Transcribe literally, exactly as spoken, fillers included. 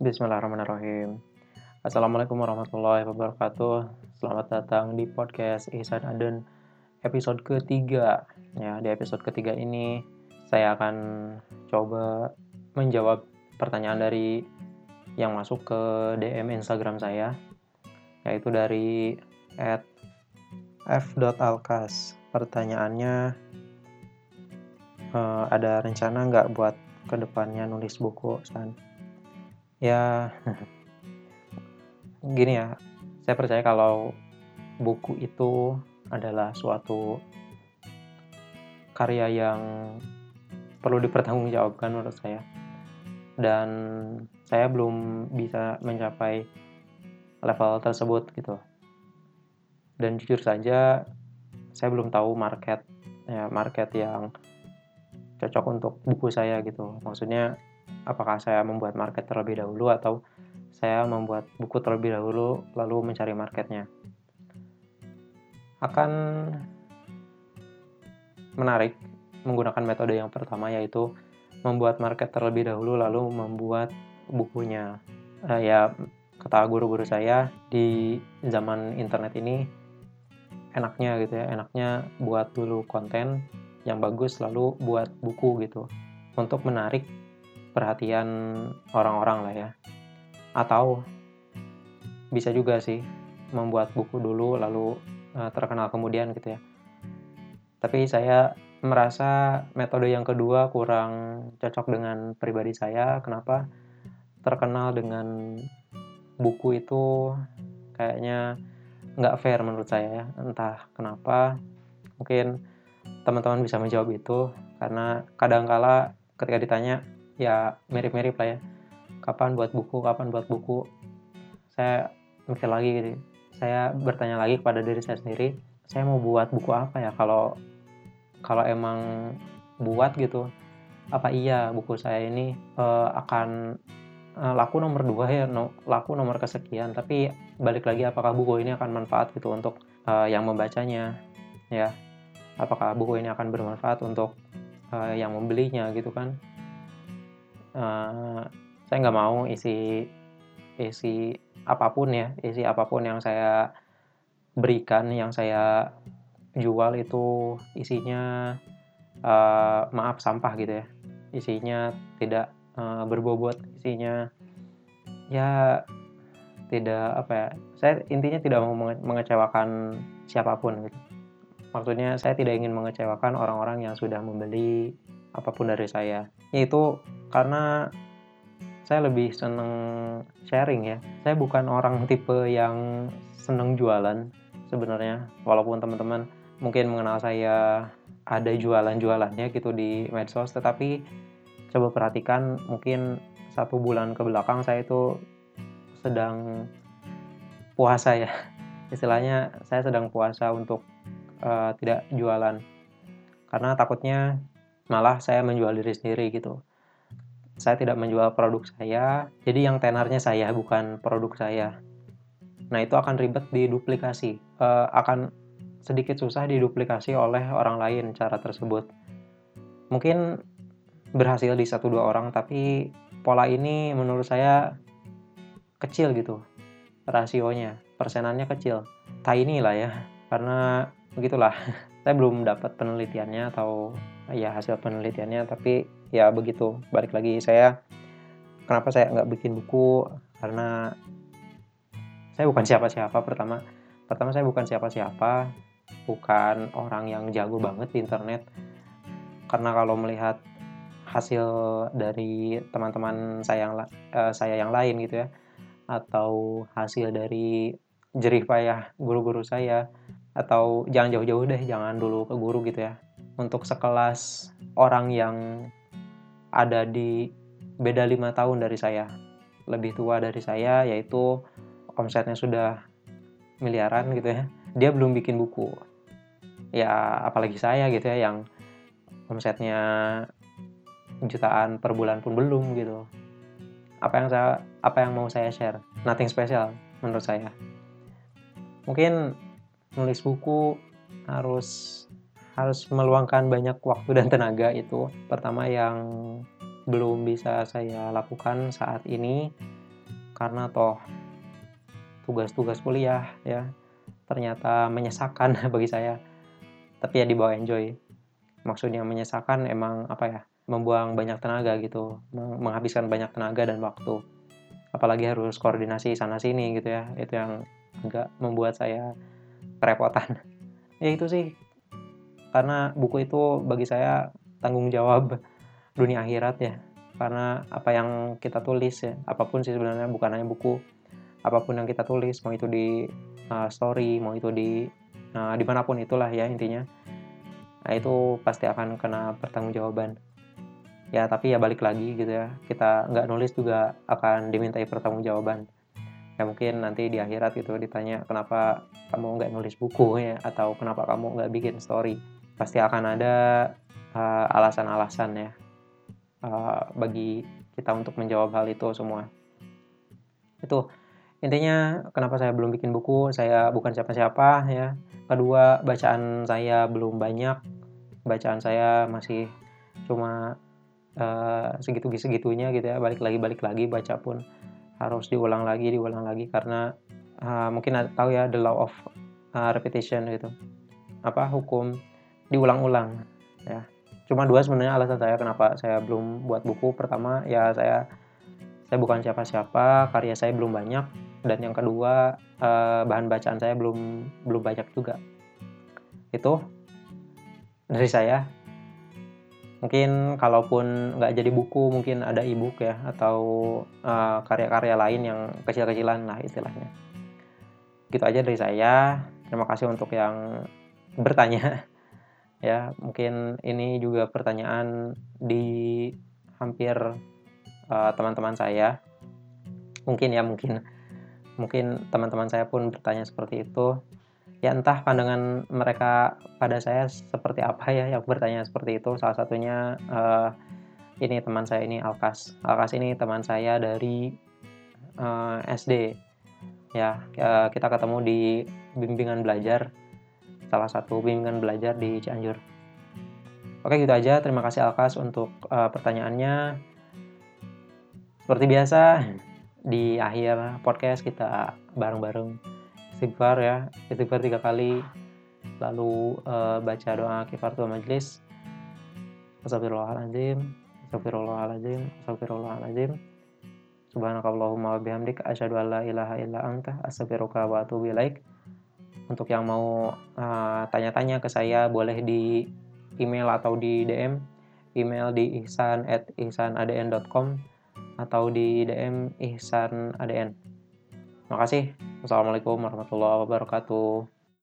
Bismillahirrahmanirrahim. Assalamualaikum warahmatullahi wabarakatuh. Selamat datang di podcast Ihsan Aden episode ketiga. Ya, di episode ketiga ini saya akan coba menjawab pertanyaan dari yang masuk ke D M Instagram saya, yaitu dari et f dot alkas. Pertanyaannya, eh, ada rencana nggak buat kedepannya nulis buku, San? Ya, gini ya, saya percaya kalau buku itu adalah suatu karya yang perlu dipertanggungjawabkan menurut saya. Dan saya belum bisa mencapai level tersebut gitu. Dan jujur saja, saya belum tahu market ya, market yang cocok untuk buku saya gitu. Maksudnya, apakah saya membuat market terlebih dahulu atau saya membuat buku terlebih dahulu lalu mencari marketnya. Akan menarik menggunakan metode yang pertama, yaitu membuat market terlebih dahulu lalu membuat bukunya. Uh, ya, kata guru-guru saya, di zaman internet ini enaknya gitu ya, enaknya buat dulu konten yang bagus lalu buat buku gitu, untuk menarik perhatian orang-orang lah ya. Atau bisa juga sih membuat buku dulu lalu uh, terkenal kemudian gitu ya. Tapi saya merasa metode yang kedua kurang cocok dengan pribadi saya. Kenapa? Terkenal dengan buku itu kayaknya nggak fair menurut saya ya. Entah kenapa, mungkin teman-teman bisa menjawab itu. Karena kadangkala ketika ditanya, ya mirip-mirip lah ya. Kapan buat buku, kapan buat buku. Saya mikir lagi gitu. Saya bertanya lagi kepada diri saya sendiri, saya mau buat buku apa ya kalau kalau emang buat gitu, apa iya buku saya ini uh, akan uh, laku nomor dua ya, no, laku nomor kesekian, tapi balik lagi apakah buku ini akan manfaat gitu untuk uh, yang membacanya ya, apakah buku ini akan bermanfaat untuk uh, yang membelinya gitu kan. uh, saya nggak mau isi isi apapun ya, isi apapun yang saya berikan, yang saya jual itu isinya Uh, maaf sampah gitu ya, isinya tidak uh, berbobot, isinya ya tidak apa ya, saya intinya tidak mau menge- mengecewakan siapapun gitu. Maksudnya saya tidak ingin mengecewakan orang-orang yang sudah membeli apapun dari saya, yaitu karena saya lebih seneng sharing ya. Saya bukan orang tipe yang seneng jualan sebenarnya, walaupun teman-teman mungkin mengenal saya ada jualan-jualannya gitu di medsos, tetapi coba perhatikan mungkin satu bulan ke belakang saya itu sedang puasa ya. Istilahnya saya sedang puasa untuk uh, tidak jualan. Karena takutnya malah saya menjual diri sendiri gitu. Saya tidak menjual produk saya, jadi yang tenarnya saya, bukan produk saya. Nah, itu akan ribet diduplikasi. Uh, akan sedikit susah diduplikasi oleh orang lain cara tersebut. Mungkin berhasil di satu dua orang, tapi pola ini menurut saya kecil gitu. Rasionya, persenannya kecil. Tiny lah ya, karena begitulah. Saya belum dapat penelitiannya atau ya hasil penelitiannya, tapi ya begitu. Balik lagi, saya kenapa saya nggak bikin buku, karena saya bukan siapa-siapa. Pertama, pertama saya bukan siapa-siapa, bukan orang yang jago banget di internet. Karena kalau melihat hasil dari teman-teman saya yang uh, saya yang lain gitu ya, atau hasil dari jerih payah guru-guru saya, atau jangan jauh-jauh deh, jangan dulu ke guru gitu ya. Untuk sekelas orang yang ada di beda lima tahun dari saya, lebih tua dari saya, yaitu omsetnya sudah miliaran gitu ya, dia belum bikin buku. Ya apalagi saya gitu ya, yang omsetnya jutaan per bulan pun belum gitu. Apa yang saya apa yang mau saya share? Nothing special menurut saya. Mungkin nulis buku harus harus meluangkan banyak waktu dan tenaga, itu pertama yang belum bisa saya lakukan saat ini. karena toh tugas-tugas kuliah ya ternyata menyesakan bagi saya, tapi ya dibawa enjoy. Maksudnya menyesakan emang apa ya, membuang banyak tenaga gitu, menghabiskan banyak tenaga dan waktu. Apalagi harus koordinasi sana sini gitu ya, itu yang agak membuat saya kerepotan. Ya itu sih, karena buku itu bagi saya tanggung jawab dunia akhirat ya. Karena apa yang kita tulis ya, apapun sih sebenarnya bukan hanya buku, apapun yang kita tulis, mau itu di uh, story, mau itu di uh, dimanapun itulah ya intinya, nah itu pasti akan kena pertanggungjawaban. Ya tapi ya balik lagi gitu ya, kita nggak nulis juga akan dimintai pertanggungjawaban. Ya mungkin nanti di akhirat gitu ditanya kenapa kamu nggak nulis buku ya, atau kenapa kamu nggak bikin story. Pasti akan ada uh, alasan-alasan ya uh, bagi kita untuk menjawab hal itu semua. Itu intinya kenapa saya belum bikin buku, saya bukan siapa-siapa ya. Kedua, bacaan saya belum banyak, bacaan saya masih cuma uh, segitu-segitunya gitu ya, balik lagi balik lagi baca pun harus diulang lagi diulang lagi karena uh, mungkin tahu ya the law of uh, repetition gitu, apa hukum diulang-ulang ya. Cuma dua sebenarnya alasan saya kenapa saya belum buat buku. Pertama ya saya saya bukan siapa-siapa, karya saya belum banyak, dan yang kedua uh, bahan bacaan saya belum belum banyak juga. Itu dari saya. Mungkin kalaupun nggak jadi buku, mungkin ada e-book ya, atau uh, karya-karya lain yang kecil-kecilan lah istilahnya. Gitu aja dari saya. Terima kasih untuk yang bertanya. Ya, mungkin ini juga pertanyaan di hampir uh, teman-teman saya. Mungkin ya, mungkin. Mungkin teman-teman saya pun bertanya seperti itu. Ya entah pandangan mereka pada saya seperti apa ya yang bertanya seperti itu. Salah satunya uh, ini teman saya ini Alkas. Alkas ini teman saya dari uh, S D. Ya, uh, kita ketemu di bimbingan belajar, salah satu bimbingan belajar di Cianjur. Oke, gitu aja. Terima kasih Alkas untuk uh, pertanyaannya. Seperti biasa, di akhir podcast kita bareng-bareng istighfar ya, istighfar tiga kali, lalu uh, baca doa kifaratul majlis. Astagfirullahaladzim, astagfirullahaladzim, astagfirullahaladzim. Subhanakallahumma wa bihamdik asyhadu an la ilaha illa anta astaghfiruka wa atubu ilaik. Untuk yang mau uh, tanya-tanya ke saya boleh di email atau di D M. Email di ihsan at ihsanadn dot com atau di D M ihsanadn. Terima kasih. Wassalamualaikum warahmatullahi wabarakatuh.